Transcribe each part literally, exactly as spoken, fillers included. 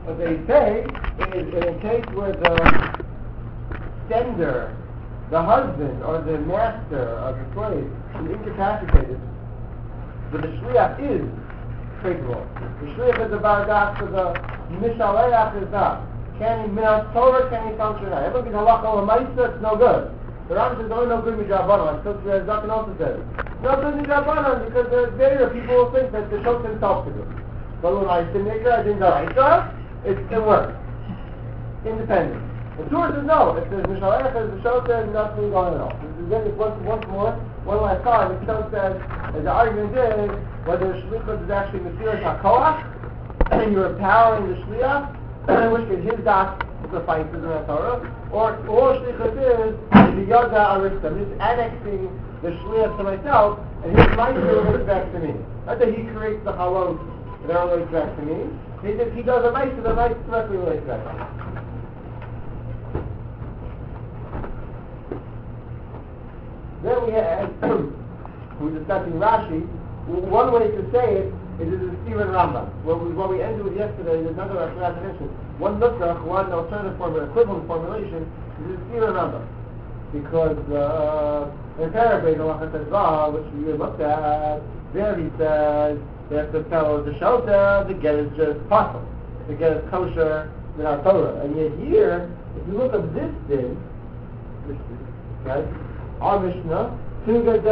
what they say is in a case where the sender, the husband or the master of the slave is incapacitated, but the shliach is capable. The shliach is the baradas, so the mishaleach is not. Can he min Torah? Can he function? Everyone can halacha l'maisa. It's no good. The Rambam says only no good midrabanan. Like Tosfos Zaken also says no good midrabanan because there's there people will think that the shot himself to do. But when I say maker, I think the right it it works independent. The Torah says no. If there's mishaleach, there's the shot, there's nothing going on. This is then once once more one last time. The shot says as the argument is whether the shlichus is actually mesiras hakoach and you're empowering the shliach. Which is his das suffices in the Torah, or all shlichus is the yada arista, just annexing the shliach to myself, and his meiser relates back to me. Not that he creates the halot that relates back to me. He just, he does a meiser, the meiser directly relates back to me. Then we had we're discussing Rashi. One way to say it is it is Stephen Rambam. What we, what we ended with yesterday is another explanation. One nusach, one alternative formula, equivalent formulation is Stephen Rambam. Because uh, in paraphrase, Allah Tezvah, which we looked at, there he says that the fellow the shota, the get is just possible. The get is kosher in our Torah. And yet here, if you look at this thing, right, our Mishnah, you look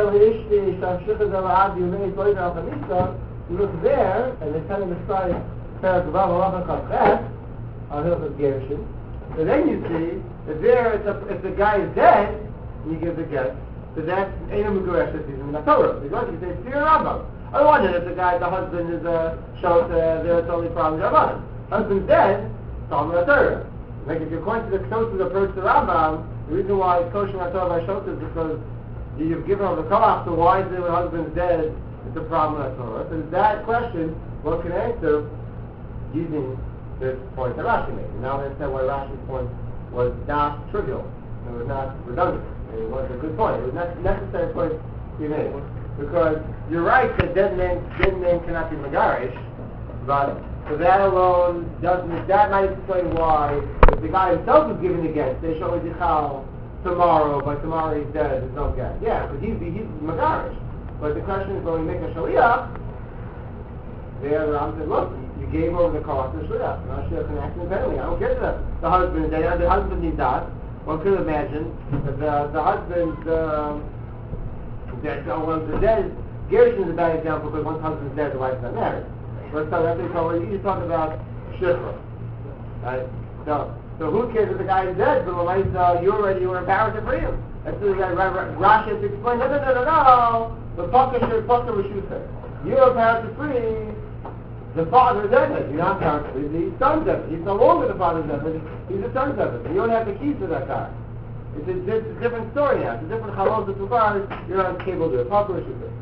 there, and they're telling the story of on Hilchos Gerushin. So then you see that there, if the, if the guy is dead, you give the get. So that's Eino Meguresh that he's in the Torah. Because you say it's your Rambam. I wonder if the guy, the husband is a shot, uh, there's only problem Rabban. Husband's dead, it's on the Torah. Like if you're going to the Tosfos approach to Rambam, the reason why it's kosher on Torah by shot is because you've given over the koach, so why is it when husband's dead? It's a problem with Torah. So that question, one can answer using this point that Rashi made. Now I understand why Rashi's point was not trivial. It was not redundant. It was a good point. It was not necessary point to be made. Because you're right that dead man, dead man cannot be megarish, but for that alone doesn't, that might explain why if the guy himself is given a get, they show a dichal tomorrow, but tomorrow he's dead, there's no get. Yeah, but he's, he's megarish. But the question is, when we make a shaliach, there the Ram said, look, you gave over the cost of the shaliach. Now shaliach can act independently. I don't care that the husband is dead. The husband needs that. One could imagine that the, the husband, um, that uh, when the dead, Gerushin is a bad example because once husband's dead, the wife's not married. But so that's what you talk about shifra. Right? So, so who cares if the guy is dead? But when uh, you already were empowered to free him. As soon as Rashi has to explain, no, no, no, no, no. The Paka should Paka Rishusah. You are empowered to free the father is dead. You're not empowered to free the son's dead. He's no longer the father's dead. He's the son's dead. You don't have the keys to that guy. It's a, it's a different story now. It's a different halal to Tubar. You're not capable to do it. Paka Rishusah.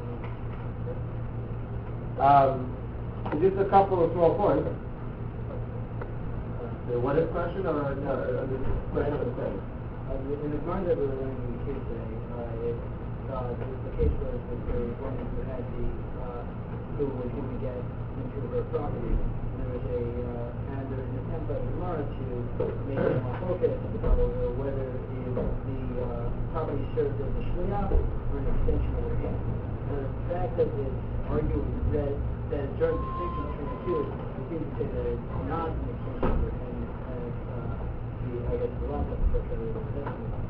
Um, just a couple of small points. The what if question or uh, uh, the question of the thing? In the Gemara that we were learning in the case today, uh, it's uh, the case where the woman who had the uh, who was going to get into her property. There was a uh, and there's an attempt by the Gemara to make it more focused over whether the, the uh, property served as a shliach or an extension of her hand. The fact that it's arguing that that it's drawing distinction between the two, it seems to say that it's not an extension of her hand. I guess the last episode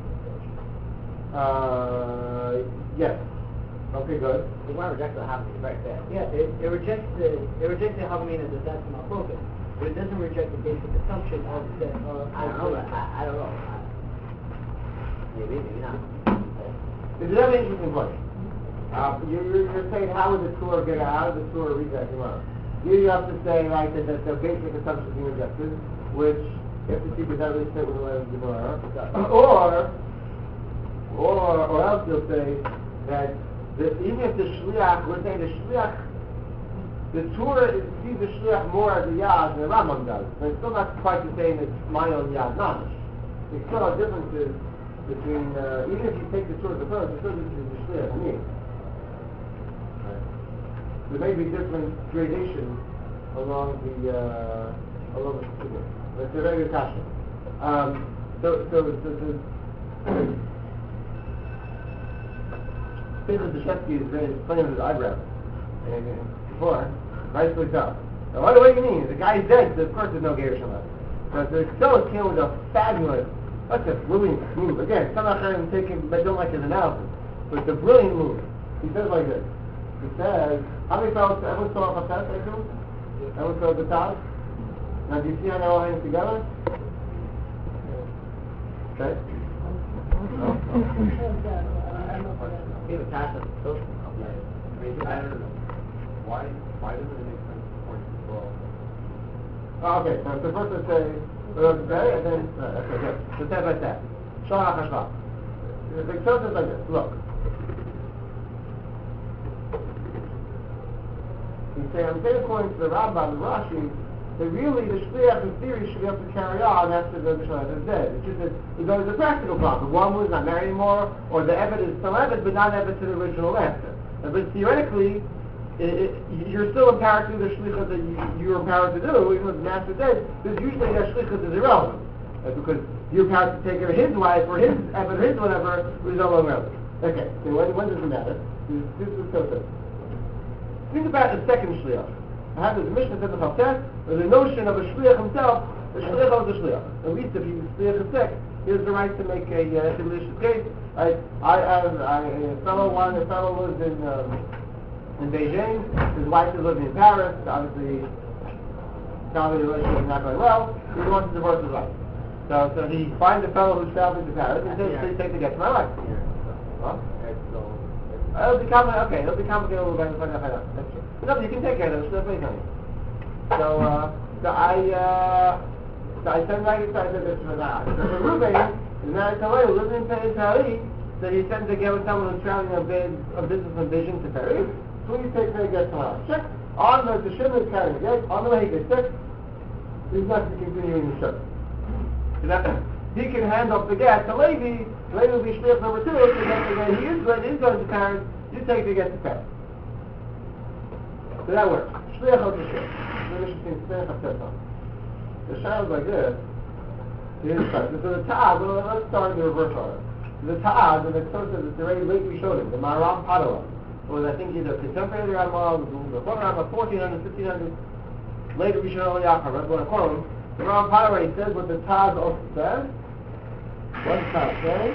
Uh, yes. Okay, good. The one rejects the Havamina right there. Yeah, it, it rejects the it rejects the Havamina that that's not focus, but it doesn't reject the basic assumption of that. Uh, I don't know. I, I don't know. I, maybe, maybe not. This is another interesting point. Uh, you're, you're saying how would the Torah get out? How would the Torah read that tomorrow? You have to say right that, that the basic assumption is being rejected, which you have to see, but that really fit with the way of the Gemara. Or, or, or else you'll say that the, even if the shliach, we're saying the shliach, the Torah sees the shliach more as a yad than the Rambam does, but it's still not quite the same as my own yad namish. There's still are differences between, uh, even if you take the Torah as a first, the Torah is the shliach to me. There may be different gradations along the uh, along the That's a very good question. Um, so, so, so, so Peter Deshevsky is very playing with his eyebrows. And, and before, rightfully so. Now, what, what do you mean? The guy's dead, so of course there's no Gershon left. But the Ktselis came with a fabulous, such a brilliant move. Again, some Acharim take him, but don't like his analysis. But it's a brilliant move. He says like this. He says, how many fellows, everyone saw a Chafetz, I assume? Everyone saw the Taz? Now, do you see how they're all hanging together? Okay? No? He was attached to the social. I mean, I don't know. Why, why doesn't it make sense to point to twelve? Oh, okay, so, so first let's say, uh, okay, and then, uh, okay, good. So step by step. Shah HaChashva. The Ktselis is like this, look. You say, I'm saying according to the Rambam and Rashi, that really the Shliach in theory should be able to carry on after the Shliach is dead. It's just that there's always a practical problem. One was not married anymore, or the Eved is still Eved, but not Eved to the original master. Uh, but theoretically, it, it, you're still empowered to do the Shlichut that you, you're empowered to do, even though the master is dead, because usually that Shlichut is irrelevant. Uh, because you're empowered to take care of his wife, or his Eved, or his whatever, which is no longer relevant. Okay, so when, when does it matter? This, this is so simple. Think about the second Shliach. I have this Mishnah says the Chavtes, there's a notion of a Shliach himself, the Shliach of the Shliach. At least if he's Shliach is sick, he has the right to make a uh, delicious case. I, I have I, a fellow one, a fellow lives in um, in Beijing, his wife is living in Paris, obviously family relationship is not going well, he wants to divorce his wife. So so he finds a fellow who's traveling to Paris and says, please take the get to my wife. Huh? It'll be complicated. Okay, it'll be complicated a little bit. Find out, find out. That's true. No, but you can take care of it. It's pretty funny. So, uh, so I, uh, so I send back inside this for that. So for Ruben, is married to Leah, lives in Paris, so he sends to get with someone who's traveling on bid, a business from Beijing to Paris. Please take care of get tomorrow. Check. On the, the shipment is carrying it. On the way he gets sick, he's not to continue in the ship. He can hand off the gas to Levi. Levi will be Shliach number two, so that when he is going, he's going to Paris, you take the gas to Paris. So that works. Shliach of the ship. The shah is like this. Here's the So the Taz, well, let's start in the reverse order. The Taz, and the Ktselis says it's already late Rishonim, the Maram Padua, or I think he's a contemporary Rambam, the Rambam, fourteen hundred, fifteen hundred, later Rishonim Yachar, that's what I call him. The Maram Padua, he says what the Taz also says. What does Taz say?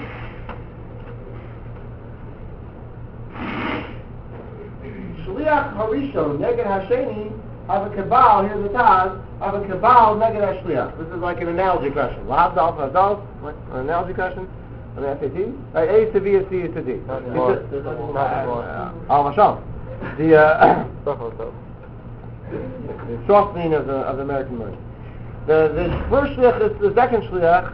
Shliach Harishon, Neged Hasheni, have a Kabal, here's the Taz, have a Kabal, Neged Hashliach. This is like an analogy question. Lav, Dalf, Adolf, an analogy question? On the S A T? Uh, A is to B is C is to D. Al Mashal. The, uh, the softening of the, of the American word. The, the first Shliach is the second Shliach,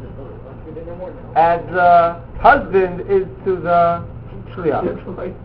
and the husband is to the Shliach.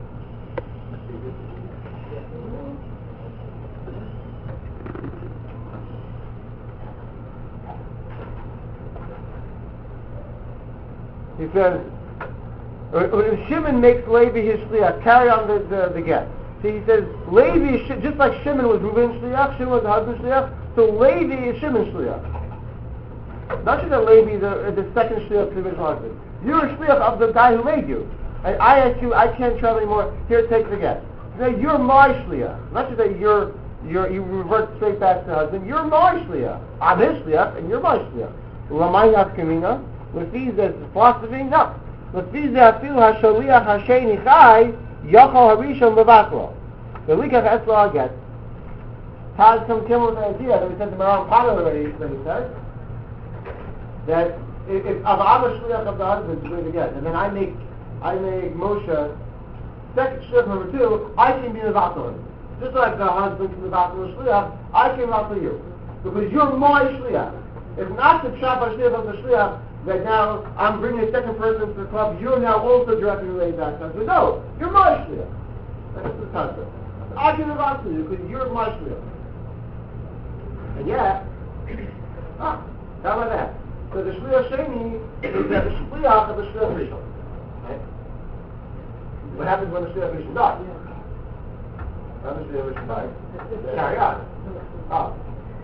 He says, if Shimon makes Levi his Shliach, carry on the, the, the get. See, he says, Levi, just like Shimon was Reuben's Shliach, Shimon was the husband's Shliach, so Levi is Shimon's Shliach. Not just that Levi is the, the second Shliach to his husband. You're a Shliach of the guy who made you. And I ask you, I can't travel anymore, here, take the get. Now, you're my Shliach. Not just that you're, you're, you revert straight back to the husband, you're my Shliach. I'm his Shliach, and you're my Shliach. Lamai Nafkamina. Lefi this philosophy? No. Lefi afilu hashaliach hasheni chai yachal harishon levatlo. The likach esla get. Taz come came with the idea that we said to Maram Pado already. That he said that if, if I'm a shliach of the husband to bring the get, and then I make I make Moshe second shliach number two, I can be levatlo. Just like the husband can levatlo shliach, I can levatlo you because you're my shliach. It's not the pshat shliach of the shliach. That now I'm bringing a second person to the club, you're now also directly related back. I said, no, you're my shliach. That's the concept. I can live on to you because you're my shliach. And yet, ah, how about that? So the shliach sheni is that the shliach of the shliach rishon. Okay? What happens when the shliach rishon dies? When the shliach rishon dies? Carry on. Ah.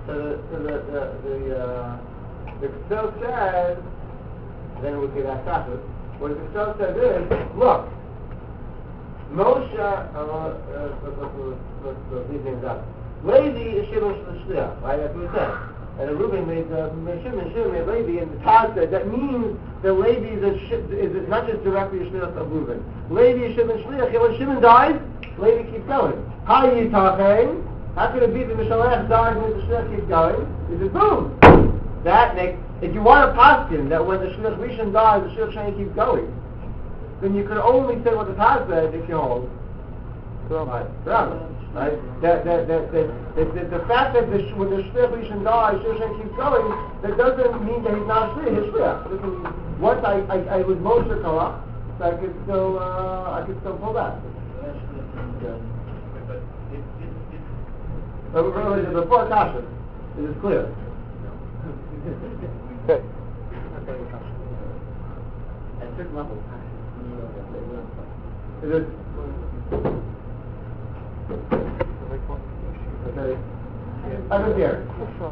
So the, so the, the, the, uh, the Ksil says, then we get that after. What the Ksil says is, look, Moshe, uh, uh, let's, let's, let's, let's leave things up. Levi is Shimon Shliach, right? That's what it says. And the Reuben made uh, Shimon, Shimon made Levi, and the Taz said that means that Levi is, a, is not just directly a Shliach of Reuben. Levi is Shimon Shliach, and when Shimon dies, Levi keeps going. How you talking? How could it be that the Shalach dies and the Shliach keeps going? He says, boom! That makes, if you want to posture that when the Shliach Rishon dies, the Shliach Shani keeps going, then you could only say what the Taz said if you hold. Right? Right? That, that, that, that, that, that the fact that the, when the Shliach Rishon dies, Shliach Shani keeps going, that doesn't mean that he's not a Shliach, he's Shliach. Listen, once I, I, I was Moshe Korach, so I could still, uh, I could still pull that. But really, before Kasha, it is clear. Okay. At certain levels, Is it? Okay. I don't care.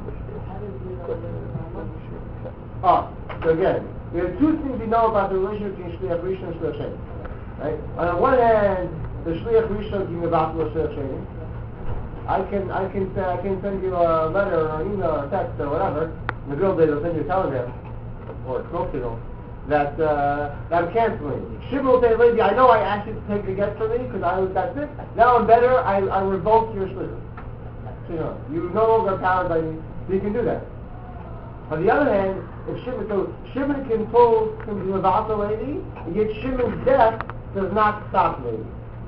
Ah, so again, we have two things we know about the relationship between Shliach Rishon and Shliach Sheni. Right? On the one hand, the Shliach Rishon giving about the Shliach Sheni. I can, I can, say, I can send you a letter or an email or a text or whatever. The girl did, will send you a telegram or a smoke signal that, uh, that I'm canceling. Shimon will say, lady, I know I asked you to take the get from me because I was that sick. Now I'm better. I, I revoke your shlichus. So, you know, you no longer are powered by me. So you can do that. On the other hand, if Shimon, so Shimon can pull from the Levata lady, and yet Shimon's death does not stop lady.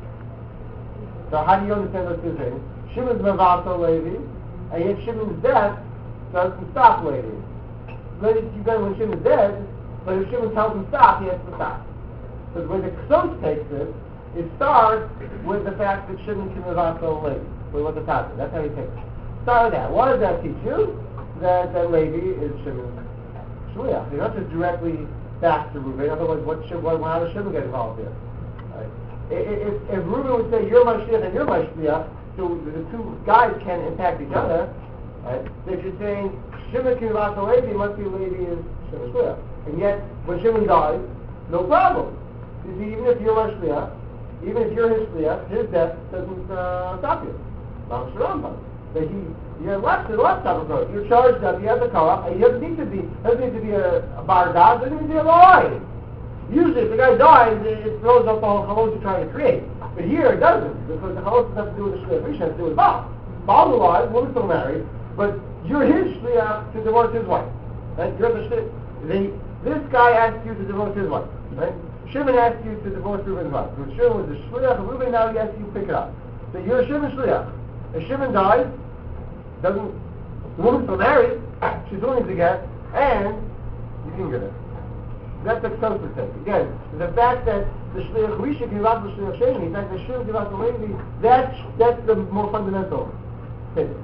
So how do you understand those two things? Shimon's Mavato lady, and yet Shimon's death doesn't stop lady. Lady, you got when Shimon's dead, but if Shimon tells him stop, he has to stop. But when the Ksos takes it, it starts with the fact that Shimon can Mavato lady. With what the Taz is. That's how he takes it. Start with that. What does that teach you? That that lady is Shimon's Shliach. You're not just directly back to Reuben. Otherwise, what should, what, how does Shimon get involved here? Right? If, if Reuben would say, you're my Shliach and you're my Shliach, so the two guys can impact each other, right? So if you're saying Shimon can about the lady, it must be lady is Shimon's Shliach. And yet, when Shimon dies, no problem. You see, even if you're my Shliach, even if you're his Shliach, his death doesn't uh, stop you. Ram Sharambam. That he, you're left to the left top approach. You're charged up, you have the car, and you doesn't need to be, doesn't need to be a, a bar dog, doesn't need to be a line. Usually, if the guy dies, it, it throws up the whole chalos you're trying to create. But here, it doesn't, because the chalos has to do with the shliach. Rishon has to do with Baal. Baal's alive, woman's still married, but you're his shliach to divorce his wife. Right? You're the shliach. The, this guy asked you to divorce his wife. Right? Shimon asked you to divorce Reuben's wife. But Shimon was the shliach of Reuben, now he asks you to pick it up. So you're Shimon's shliach. If Shimon dies, doesn't, the woman's still married, she's willing to get, and you can get it. That's the Ksos thing. Again, the fact that the Shliach Rishon gives out the Shliach Sheni, the fact that Shimon gives out the lady, that's, that's the more fundamental thing.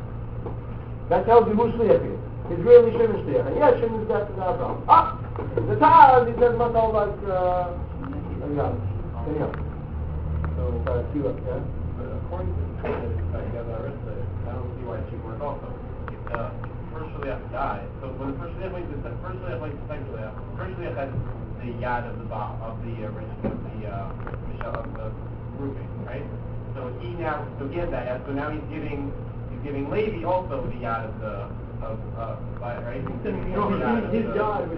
That tells you who Shliach is. It's really Shimon's Shliach. And yes, Shimon's death is not a problem. Ah! The Taz, he says much all like, uh, anyhow. Anyhow. So, uh, see what, yeah? But according to the Arista, I don't see why it should work also. If the first Shliach died, so when the first Shliach went to the first Shliach went to the second Shliach, the first Shliach had the yad of the ba, of the original of the uh, Michelle of the Reuben, right? So he now so he had that yad, so now he's giving he's giving Levi also the yad of the of uh right? He's giving him the yad of the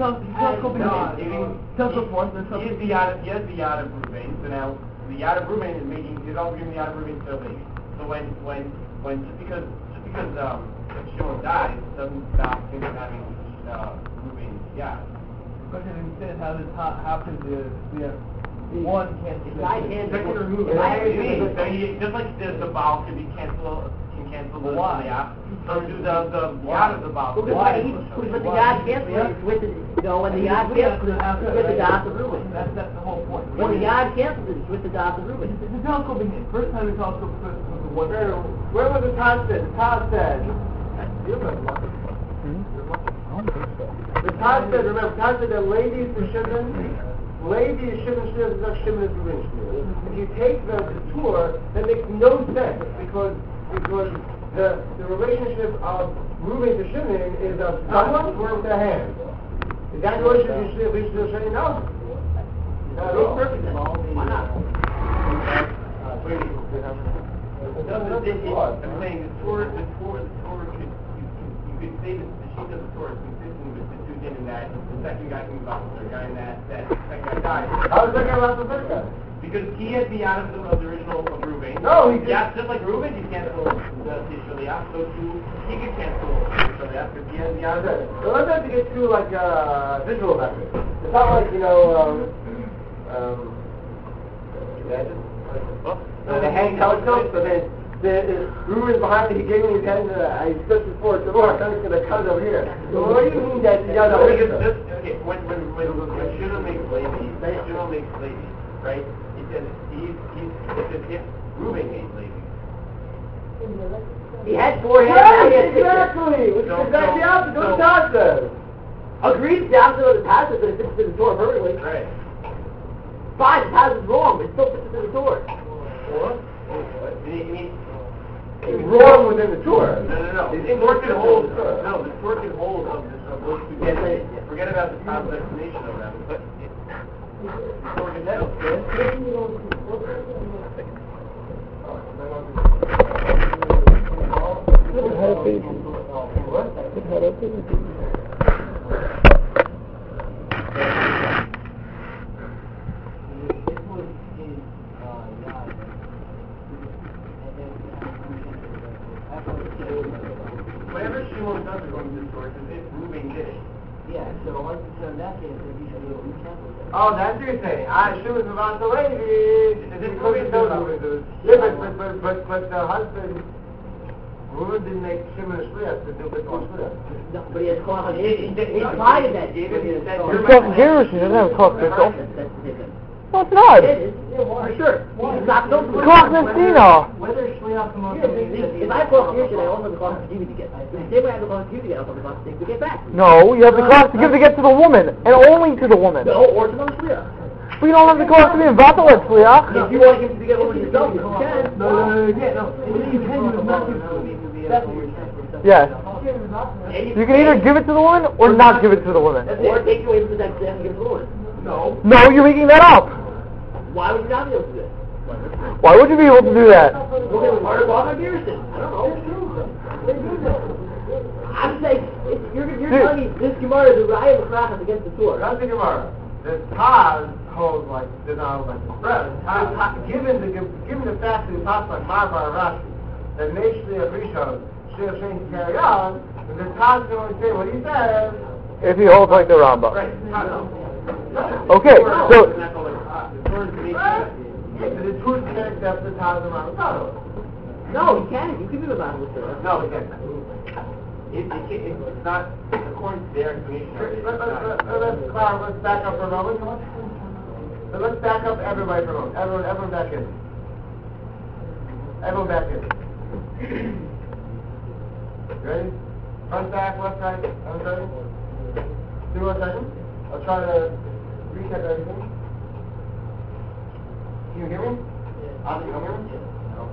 he has the yad he has the yad of Reuben, so now the yad of Reuben is making he's also giving the yad of Reuben to Levi. So when when when just because just because um Shimon dies doesn't stop him from having uh Reuben's yad. Question instead, how does how, how can the the one cancel the I other? can't Second or move. I So he, just like the, the Baal can be cancel can cancel the yad, so do the the yad of the Baal. Because when he, when the yad cancels, it's with the, you know, when the yad cancels, it's with the das of Reuben. That's that's the whole point. When the yad cancels, it's with the das of Reuben. It's a telescoping in. First time the telescope was the one. Where, where was the Taz said? The Taz said, the Taz said, remember, Taz said that ladies for Shimon, lady is Shimon Shliach, is not Shimon is Reuben Shliach. If you take the, the tour, that makes no sense, because, because the, the relationship of moving to Shimon is of someone or with their hand. Is that what should you should we should say no? Not at all. Perfect. Why not? No, but it- it- I'm saying the Torah, the Torah, the Torah could, you, you, you could say that the sheet of the Torah is consistent with the two things in that the second guy can move out the third guy and that, that second guy dies. How is that going to the third guy? Because he has the out of the, of the original of Reuben. No, he Yeah, just like Reuben, he cancel the Yisraeliyah, so too, he can cancel Yisraeliyah because he has the out of Okay. it. So let's have to get to like uh, visual method. It's not like, you know, um, um, imagine, like, uh, the hand telescope, so then the Reuben's behind me, he gave me his hand, uh, I stretched it forward some more, I'm just going to cut it over here. So what do you mean that the other No, way? because just, okay, when, when, when, when Shimon makes Levi, Shimon makes Levi, right? He says, he's, he's, it's as if Reuben made Levi. He had four hands. Yes, he had six hands. exactly! Which is So- exactly the opposite of what so- God says. Agreed, it's the opposite of the passage, but it fits in the Torah perfectly. Right. Fine, the passage is wrong, but it still fits in the Torah. What? What? I mean, It's wrong within the Torah. no, no, no. It's The Torah can hold, inconsistent with the Torah. no, the Torah can hold of this, of those two Yes, things. it- Forget about the positive explanation of them, but it, the Torah can still. Whatever Shimon does according to the Torah, is if Reuben did it. Yeah, so once it's in that case, then he should be able to cancel it. Oh, that's what you're saying. I should have about the lady. Is it Reuben Reuben knows does Reuben it? does. Yeah, but, but, but, but, but the husband, Reuben didn't make Shimon a shliach to do with the shliach. No, but he has caught on He- his, he- he he- implied that. he- he- but he has he- caught he- on He's talking Garish, he doesn't have a clock pistol. That's that's the difference. No, it's not. It is, for sure. He's not going to. Clock Messina. Whether shliach comes If I call here today, I also have the clock to give you to get. The same way I have the clock to give you to get, I also have the clock to take to get back. No, you have the clock to give to get to the woman, and only to the woman. No, or to another shliach. But you don't have the clock to be in Vatalet, Shliach. If you want to give it to get one yourself, you can. No, no, no, yeah, no. You can, you not give That's what you're saying. Yes. And You can either give it to the woman or not give it to the woman. Or take it away from the next day and give it to the woman. No. No, you're making that up. Why would you not be able to do it? Why would you be able to do that? Okay, well, part of Bob Garrison. I don't know. I'm saying, if you're, you're Dude. telling me this Gemara is a Raya Machrachas against the Torah. That's the Gemara. The Taz holds like, does not hold like the spread. Taz, given the, given the fact that it talks like Marbar Rashi, that makes the Rishon, Shliach Shein to carry on, and the Taz can only say what he says. If he holds like the Rambam. Right. No. Okay, The so Torah is not called like, ah, the Torah is the Right? nature. Yeah, but the Torah can't accept the Taz of Rambam. No, you can't. You can do the Bible with Torah. No, we can't. It, it, can't- it's not according to their explanation of it. Let- it's let- not. let- Let's, Clara, let's back up for a moment. So let's back up everybody for a moment. Everyone, everyone back in. Everyone back in. Ready? Front, back, left, right. Everyone ready? Give me one second. I'll try to recheck everything. Can you hear me? Ozzy, you hear me? No.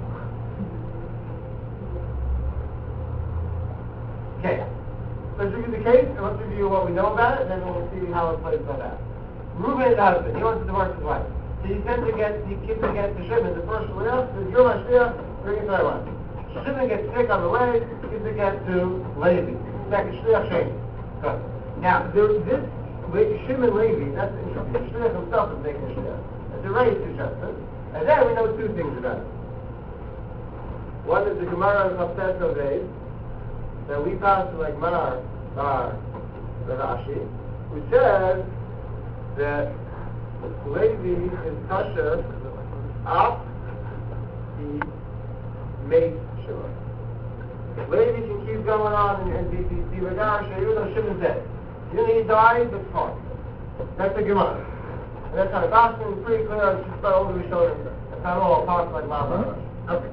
Okay. Let's review the case and let's review what we know about it, and then we'll see how it plays out out. Reuben is the husband. He wants to divorce his wife. So he sends to get, he gives to get to Shimon. The first shliach says, "You're my shliach, bring it to my wife." Shimon gets sick on the way, gives to get to Levi. Second shliach Shein. Good. Now, there, this Le- Shimon Levi, that's interesting. The shliach himself is making a shliach. It's a raised suggestion. And then we know two things about it. One is the Gemara of Haftarah days that we found to like Mar, Bar, Rashi, who says that Levi is kosher up he makes sure. Levi can keep going on and, and be, be, be Regarsha, even though Shimon's dead. Even though he died, that's fine. That's the Gemara. And that's kind of Boston, pretty clear, it's just about all the Rishonim. That's not all talks like Mar, Bar, Rashi. Okay.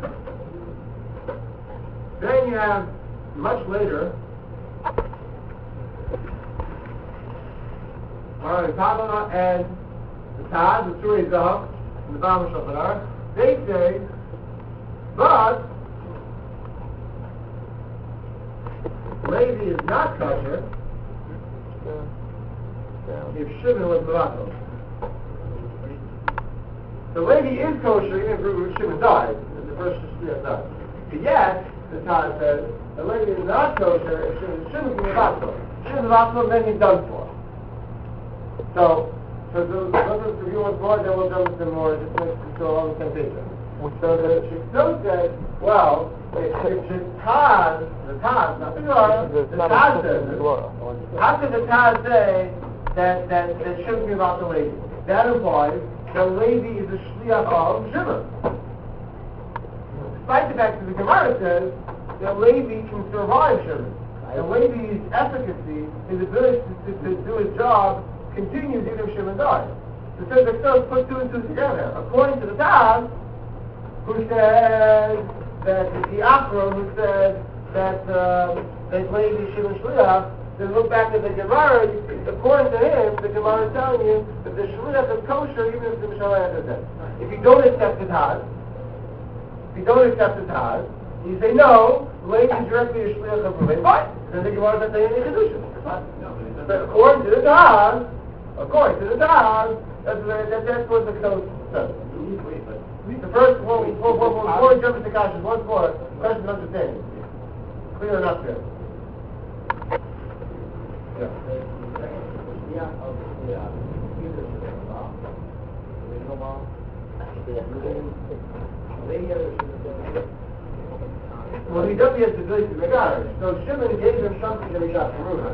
Then you have much later, Maran Tabana and the Taz, the Turei Zahav, and the Bama Shulchan, they say, but Levi is not kosher if Shimon was Mavato. So Levi is kosher even if Shimon died, if the first Shliach died. But yet, the Taz says, that Levi is not kosher if Shimon Shimon is Mavato. Shimon is Mavato, then he's done for. So, so the, let's review once more, then we'll jump into more, just to make sure we're on the same page. So the Shikso says, well, if, if the Taz, the Taz, not the Gemara, the Taz says it, how could the Taz say that, that, that shouldn't be about the Levi? That implies that Levi is a Shliach of Shimon. Despite the fact that the Gemara says that Levi can survive Shimon. And Levi's efficacy, his ability to, to, to do his job, continues even if Shimon dies. So the Shikso put two and two together. According to the Taz, who says that the Achron, who says that um, that Levi Shimon Shliach, then look back at the Gemara. According to him, the Gemara is telling you that the Shliach is kosher even if the Mishalayach is dead. If you don't accept the Taz, if you don't accept the Taz, you say no, Levi is directly a Shliach of Ruvain. Fine. Then the Gemara doesn't say any kedusha. But according to the Taz, according to the Taz, that's that, that's what the Kedusha says. The first one, before, before, before we jump into Kasha, once more, question of understanding. Clear enough there. Well, he doesn't have the ability to regard. So Shimon gave him something that he got from Reuben.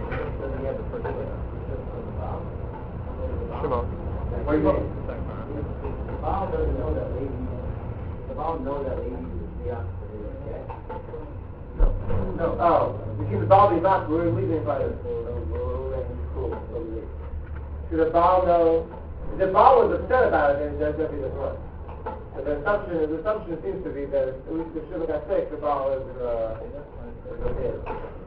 Shimon. What do you mean? The Baal doesn't know that Levi, the Baal know that Levi is the Shliach for the okay? No. No. Oh. You see the Baal be back, we're leaving by this. Should the Baal know? The Baal was upset about it and there's nothing that's wrong. So the assumption, the assumption seems to be that at least if Shimon got sick, the Baal is, uh, is okay.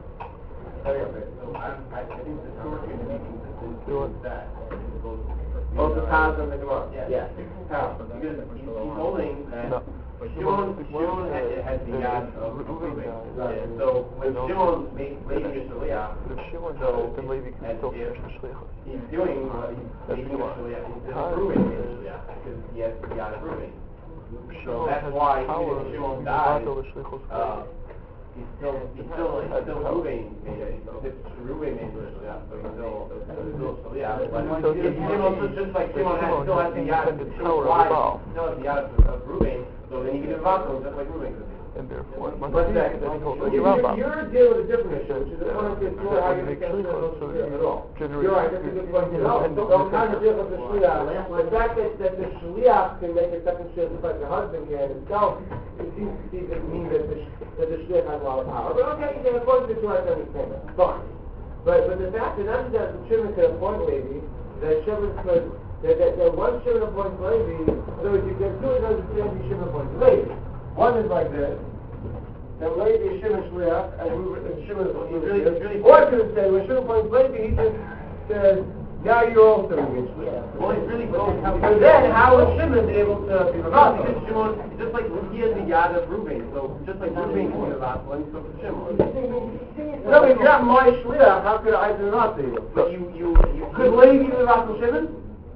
Okay. So I, I think the Torah is consistent with that. Both the Taz and the Gemara. Yeah. How? Because he's, he's holding that No. Shimon, Shimon has, has the yad of Ruvain. Yeah. So when Shimon made Levi a Shliach, If Shimon so dies, then Levi can as still if finish the Shliach. he's doing what he's making a Shliach instead of Ruvain made a Shliach because he has the yad of Ruvain. So that's why even if Shimon dies, uh, he's still he's still he's still Ruvain made it. It's Ruvain made it, yeah. So he's still he's still Shliach. But So if Shimon, just like Shimon has still has the yad, Shimon Shimon still has the yad of Ruvain. So then you can do Vato just like Ruvain could do. And therefore, One must be second. that he holds You're, the you're, Rambam. you're dealing with a different issue, which is the point of explore how you make sense of the at all. You're right, that's a good point. No, don't kind of deal with the Shliach. The fact that, that the Shliach can make a second Shliach just like the husband can himself, it seems to see that mean that the, that the Shliach has a lot of power. But okay, you can according to the Torah, I understand that. Fine. But, but the fact that that that Shimon could appoint Levi, that Shimon could, that, that, that one Shimon appoints Levi, so you can do it as a Shimon appoints Levi. One is like this. Then Levi is Shimon Shliach, and Shimon is really, really. Or I could say when Shimon appoints Levi, he just says, now you're also Levi Shliach. Well, he's really going. So then, how is Shimon able to be Because Mavato? Shimon, just like he has the yad of Ruvain, so just like Ruvain can be Mavato, and so can Shimon. No, but if you're not my Shliach, how could I be Mavato you? But you, you, you Could Levi be Mavato Shimon?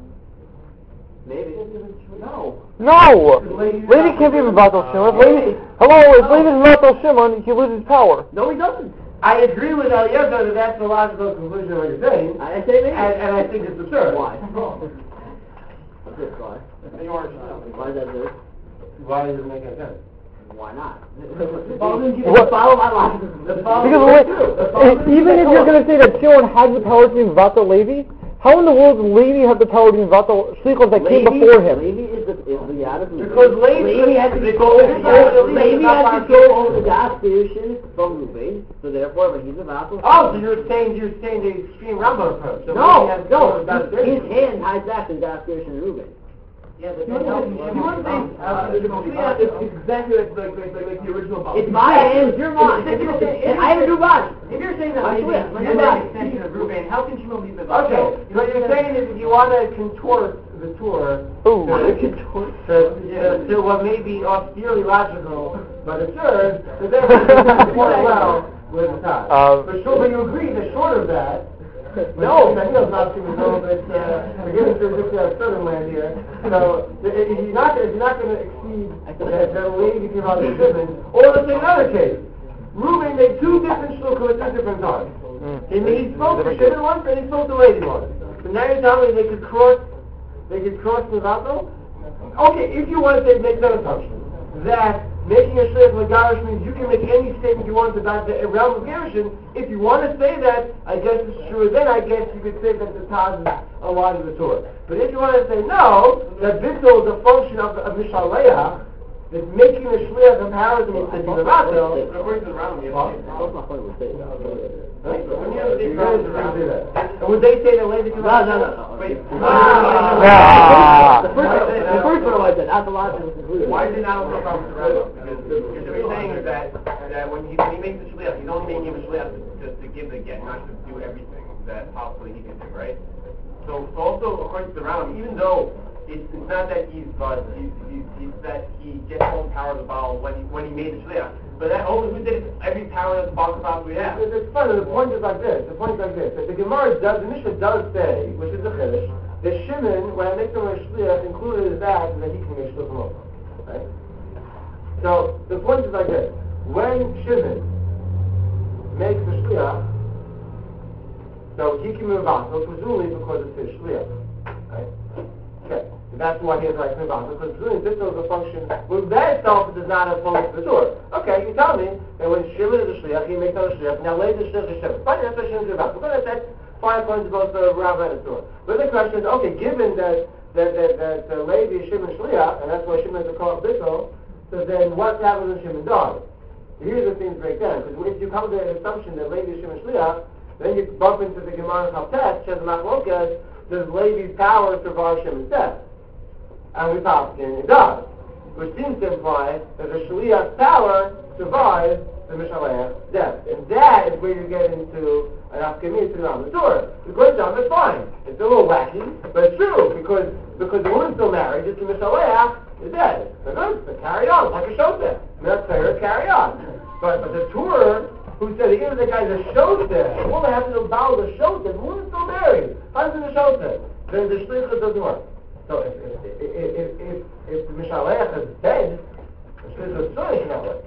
maybe. No. No! Levi can't be Mavato Shimon. Levi, hello, if Levi is Mavato Shimon, he loses power. No, he doesn't. I agree with Eliezer that that's the logical conclusion of what you're saying. I say maybe. And, and I think it's absurd. Why? This why? You are. Why is that good? Why does it make any sense? Why not? What? Follow my logic. The follow- Because wait, if- even if you're going to say that Shimon has the power to be Mavato Levi, how in the world does Levi have the power to be Mavato Shlichos that came before him? Levi is the is the yad of Ruvain. Because Levi- Levi has to go over Levi has to go over the Gaspedition from Ruvain, so therefore when he's about to Oh, so you're saying you're saying the extreme Rambam approach. So no, Levi has no, to- his hand hides back in Gaspedition and Ruvain. Yeah, but You wouldn't think uh, the Shliach is exactly like, like, like, like, like the original Baal. It's my hand, it's your mind. If you're saying- And I have a new body. If you're saying that I'm Levi Shliach, is my an new body. extension of Ruvain, how can Shimon be Mavato? Okay, what you're saying is if you want to contort the Torah Ooh. to, to, to, to what may be austerely logical, but absurd, so therefore you can contort well with the Taz. Uh, but sure, but you agree that short of that, no, I know it's not too much, but it's, uh, we're getting to just uh, southern land here. So, if you're not, if you're not going to exceed the, the lady came out of Shimon, or let's say another case. Reuben made two different shluchim at two different times. Mm. He, he spoke to Shimon once, and he spoke to lady once. So now you're telling me they could cross, they could cross Nevato? Okay, if you want to say, make that assumption, that making a shliach legarish means you can make any statement you want about the realm of Gerushin. If you want to say that, I guess it's true. Then I guess you could say that the Taz is a lot of the Torah. But if you want to say no, that bittul is a function of, of Mishaleach, that making a shliach comparison with the Nevato, according to the Rambam, you have to That's not what we say. when you have the and would they say that later? No, no, no. Wait. Ah. The first, the first one I said, that's a lot of conclusion. Why is it not a problem with the Rambam? Because what you're saying is that, that when he, when he makes the shliach, he's only making a shliach to, to give the get, not to do everything that possibly he can do, right? So, so also, according to the Rambam, even though it's, it's not that he's, uh, he's, he's, he's that he gets all the power of the Baal when he, when he made the shliach, but that only who did every power that the Baal could possibly have. It's, it's funny. The point is like this. The point is like this. That the Gemara does, the Mishnah does say, which is the Chiddush, that Shimon, when I make him a shliach, included that that he can make shliach also. Right? So the point is like this. When Shimon makes the shliach, so he can move on. So presumably because it's his shliach, right? Okay. That's why he has like move on. Because presumably this is a function. Well, that itself does not oppose the Torah. Okay, you tell me that when Shimon is a shliach, he makes out a shliach. Now later the shliach is Shimon. Fine, that's what Shimon is about. But that's fine points both the Rabbah and the Torah. But the question is, okay, given that that that, that uh, Levi is Shimon shliach, and that's why Shimon is called bittul, so then what happens when Shimon dies? Here's the things break down. Because if you come to an assumption that Levi is Shimon shliach, then you bump into the Gemara in Chavtet, Shez Machlokas, does Levi's power survive Shimon's death? And we talk in it does, which seems to imply that the Shliach's power survives the Mishaleach's death. And that is where you get into an Afkamiyah to the Torah. The Great John is fine. It's a little wacky, but it's true, because because the woman's still married, just the Mishaleach is dead. So good, so carry on, like a shofet. And that's fair, carry on. But but the Torah, who said, even if the guy's a shofet, the woman has to bow the shofet, the woman's still married. Husband is a shofet. Then the Shliach doesn't work. So if if if if, if the Mishaleach is dead, the Shliach is still not work.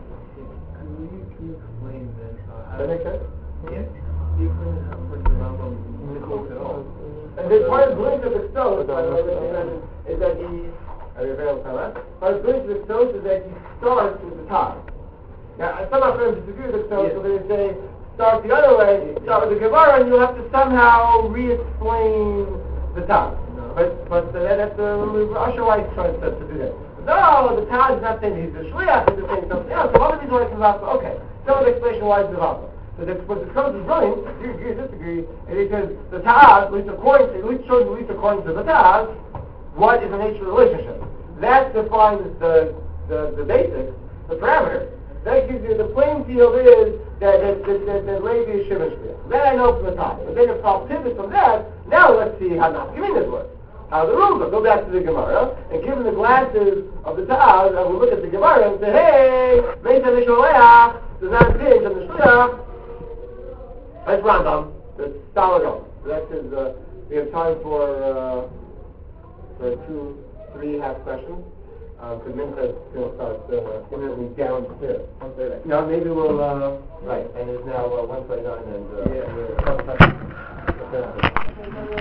Can you, can you explain then? Uh, Does that make sense? Yeah. Can you explain how much the Rambam Nichols at all? And the part of belief of the Ktos, by the way, is that he, are you available to that? Part of belief of the Ktos is that he starts with the top. Now, some of our friends disagree with the Ktos, so they say, start the other way, start with the Gemara, and you'll have to somehow re-explain the top. No. But, but uh, that's, uh, Usher White tries to, to do that. No, the Taz is not saying he's the Shliach, he's saying something else. So one of these words is also, okay, some of the explanation why it's the Vasa. So the, but the Ktos is brilliant, if you agree or disagree, and because the Taz, at least according to, at least shows, at least according to the Taz, what is the nature of the relationship. That defines the, the, the basics, the parameters. That gives you, the playing field is that, that, that, that, that Levi is Shimon Shliach. That I know from the Taz. But then if I'll pivot from that, now let's see how Nafkaminas works. How the rules are. Go back to the Gemara, and given the glasses of the Taz, I will look at the Gemara and say, hey, Meita Mishaleach does not impinge on the Shliach. That's Rambam. That's solid on. So that's his, uh, we have time for, uh, for two, three half questions. Because um, Mincha is going to start uh, imminently downstairs. No, maybe we'll, uh, right, and it's now uh, one twenty-nine and, uh, Yeah. we're-